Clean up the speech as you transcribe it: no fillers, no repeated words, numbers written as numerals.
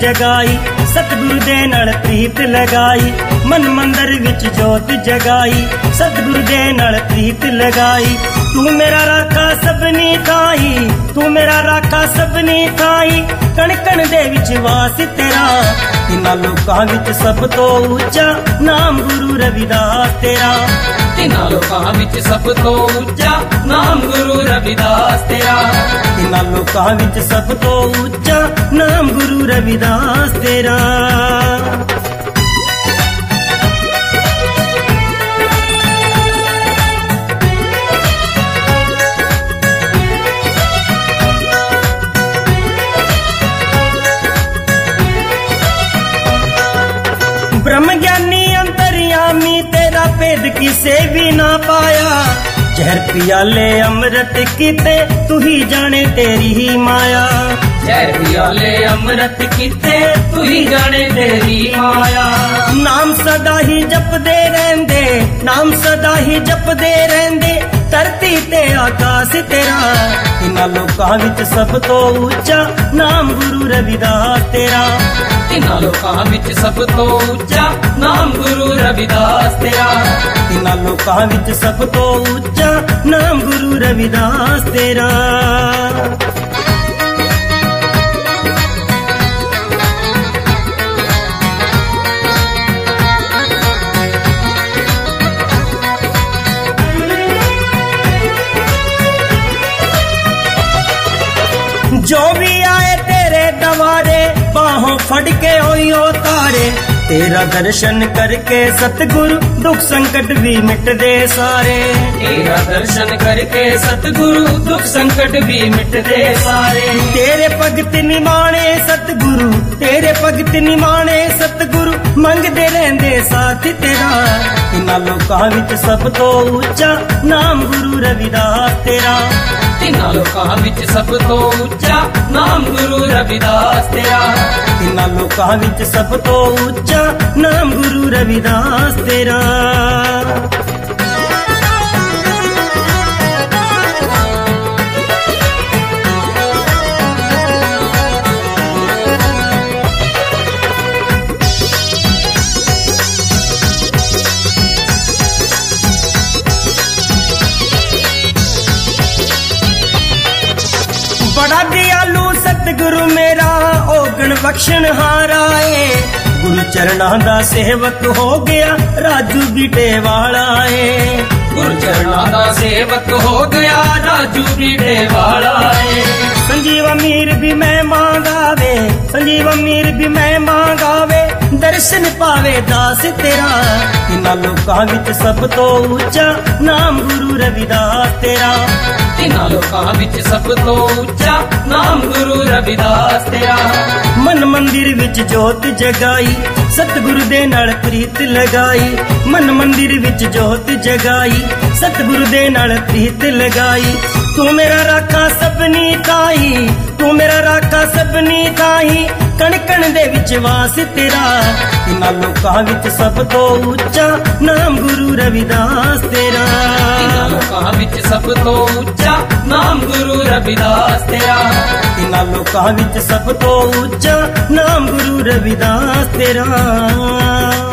जगाई, सतगुरु दे नाल प्रीत लगाई। मन मंदिर विच जोत जगाई, सतगुरु दे नाल प्रीत लगाई। तू मेरा राखा सबनी थाई, तू मेरा राखा सबनी थाई। कण कण दे विच वास तेरा, तिन्हां लोकां विच सब तो ऊंचा नाम गुरु रविदास तेरा। तिन्हां लोकां विच सब तो ऊंचा नाम गुरु रविदास तेरा। तिन्हां लोकां विच सब तो ऊंचा नाम गुरु रविदास तेरा। ब्रह्म ज्ञानी अंतर्यामी तेरा भेद किसे भी ना पाया। जहर पियाले अमृत कीते तू ही जाने तेरी ही माया। जहर पियाले अमृत कीते तू ही जाने तेरी माया। नाम सदा ही जपदे रहंदे, नाम सदा ही जपदे रहंदे। धरती ते आकाश तेरा, इन्हां लोकां विच सब तो ऊंचा नाम गुरु रविदास तेरा। इन्हां लोकां विच सब तो ऊंचा नाम गुरु रविदास तेरा। इन्हां लोकां विच सब तो ऊंचा नाम गुरु रविदास तेरा। जो भी आए तेरे दवारे, बाहों फड़ के ओयो तारे। तेरा दर्शन करके सतगुरु दुख संकट भी मिट दे सारे। तेरा दर्शन करके सतगुरु दुख संकट भी मिट दे सारे। तेरे भगत निमाणे सतगुरु, तेरे भगत निमाणे सतगुरु। मंगदे रहंदे साथ तेरा, इन्हां लोकां विच सब तो ऊंचा नाम गुरु रविदास तेरा। इन्हां लोकां विच सब तो ऊंचा नाम गुरु रविदास तेरा। इन्हां लोकां विच सब तो ऊंचा नाम गुरु रविदास तेरा। बड़ा दयालु सतगुरु मेरा ओगण बख्शण हाराए। गुरु चरणा दा सेवक हो गया राजू बीटे वाला है। गुरु चरणा दा सेवक हो गया राजू बीटे वाला है। संजीव अमीर भी मैं मांगावे, संजीव अमीर भी मैं मांगावे। दर्शन पावे दास तेरा, इन्हां लोकां विच सब तो ऊंचा नाम गुरु रविदास तेरा। इन्हां लोकां विच सब तो ऊंचा नाम गुरु रविदास तेरा। मन मंदिर विच जोत जगाई, सतगुरु दे नाल प्रीत लगाई। मन मंदिर विच जोत जगाई, सतगुरु दे नाल प्रीत लगाई। तू मेरा राखा सबनी ताई, तू मेरा राखा सबनी ताई। कण कण दे विच वास तेरा, इन्हां लोकां विच सब तो ऊंचा नाम गुरु रविदास तेरा। इन्हां लोकां विच सब तो ऊंचा नाम गुरु रविदास तेरा। इन्हां लोकां विच सब तो ऊंचा नाम गुरु रविदास तेरा।